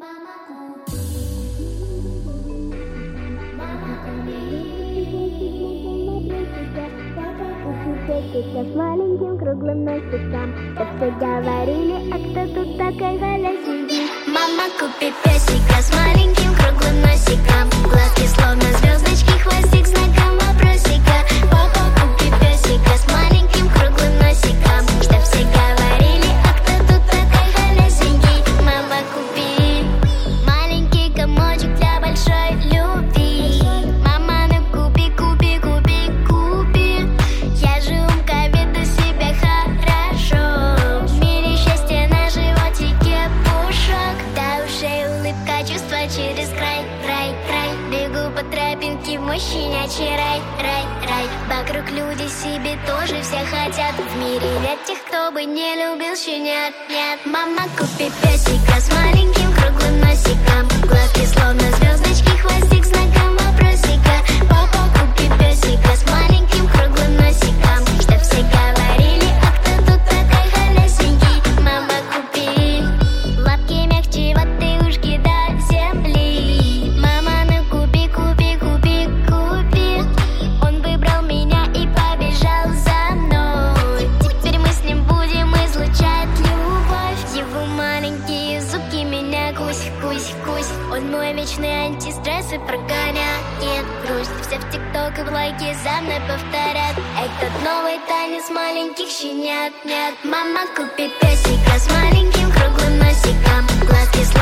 С маленьким круглым носиком. Так все говорили, а кто тут такой голосит? Мама, купи песика с маленьким круглым носиком. Глазки словно звездочки, хвостик знаком вопросика. Папа, купи песика с маленьким круглым носиком. Чтоб все говорили, а кто тут такой голосенький? Мама, купи маленький комочек для большой любви. Мама, ну купи, купи, купи, купи. Я же умка, веду себя хорошо. В мире счастья на животике пушок. До ушей улыбка, чувства через край, край, край. Бегу по тропинке в мой щенячий рай, рай, рай. Вокруг люди себе тоже все хотят. В мире нет тех, кто бы не любил щенят, нет. Мама, купи песика с маленьким круглым носиком. Глазки словно звездочки, хвостик знаком вопросика. Папа, купи песика с маленьким круглым носиком. Чтоб все говорили, а кто тут такой холесенький? Мама, купи лапки мягче, вот ты ушки до земли. Мама, ну купи, купи, купи, купи. Он выбрал меня и побежал за мной. Теперь мы с ним будем излучать любовь. Его маленькие зубки меня кусь, кусь, кусь. Он мой вечный антистресс и прогоняет грусть. Все в тикток и в лайки за мной повторят. Этот новый танец маленьких щенят, нет. Мама, купи песика с маленьким круглым носиком. Глазки